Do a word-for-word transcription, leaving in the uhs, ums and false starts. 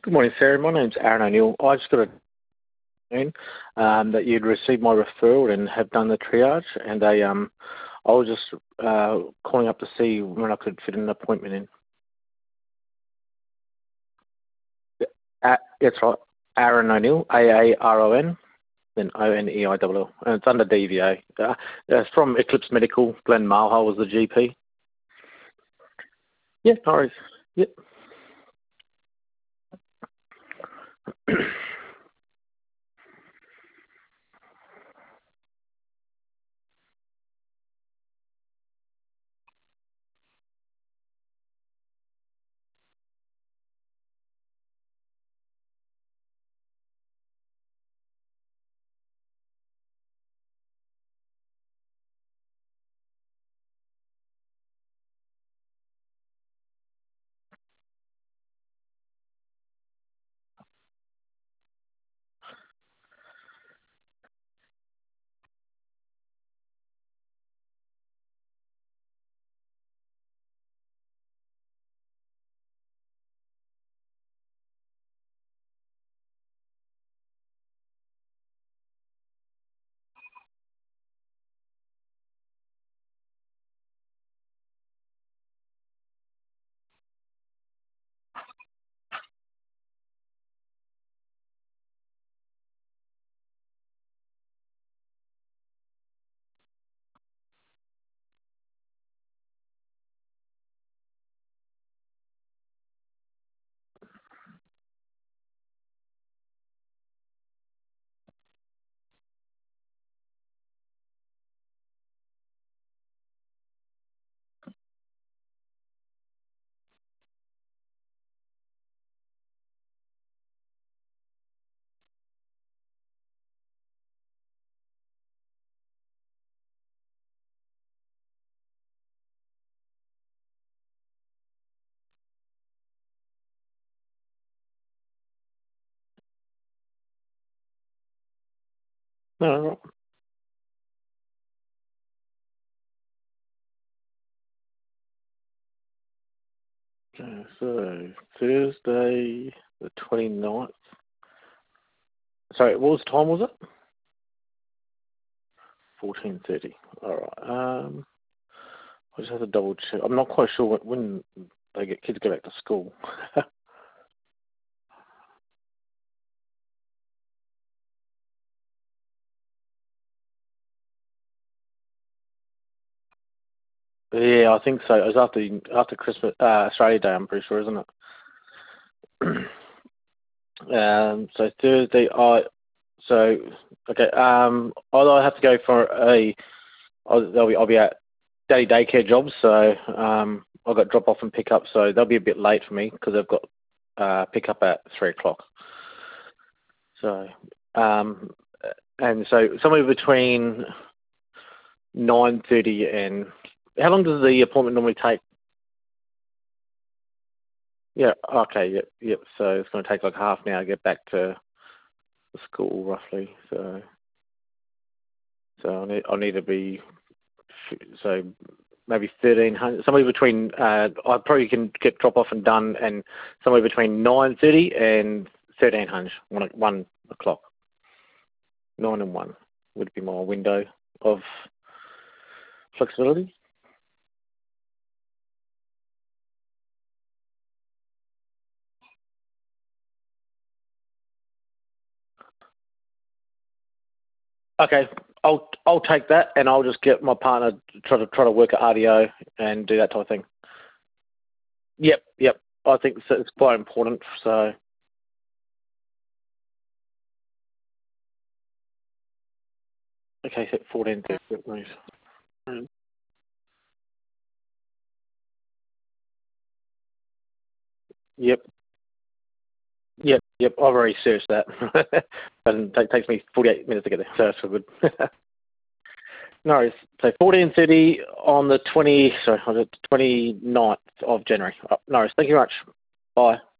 Good morning, Sarah. My name's Aaron O'Neill. I just got a noon um, that you'd received my referral and have done the triage, and I um I was just uh, calling up to see when I could fit an appointment in. Uh, that's right, Aaron O'Neill, A A R O N, then O N E I L L, and it's under D V A. Uh, it's from Eclipse Medical. Glenn Marhol was the G P. Yeah, no worries. Yep. No, okay, so Thursday the twenty-ninth. Sorry, what was time was it? fourteen thirty. All right. Um, I just have to double check. I'm not quite sure when, when they get kids go back to school. Yeah, I think so. It was after after Christmas, uh, Australia Day. I'm pretty sure, isn't it? um, so Thursday, I so okay. Um, although I have to go for a, I'll, they'll be, I'll be at daddy daycare jobs, so um, I've got drop off and pick up, so they'll be a bit late for me because I've got uh, pick up at three o'clock. So um, and so somewhere between nine thirty and how long does the appointment normally take? Yeah, okay, yep, yep. So it's going to take like half an hour to get back to the school, roughly. So, so I need, I need to be, so maybe thirteen hundred, somewhere between, uh, I probably can get drop off and done, and somewhere between nine thirty and thirteen hundred, one, o- one o'clock. Nine and one would be my window of flexibility. Okay, I'll I'll take that, and I'll just get my partner to try to try to work at R D O and do that type of thing. Yep, yep. I think it's, it's quite important. So okay, so fourteen thirty, please. Mm. Yep, yep, yep. I've already searched that, and it takes me forty-eight minutes to get there, so that's all good. No worries. So fourteen thirty on the twenty, sorry, on the twenty-ninth of January. Oh, no worries. Thank you very much. Bye.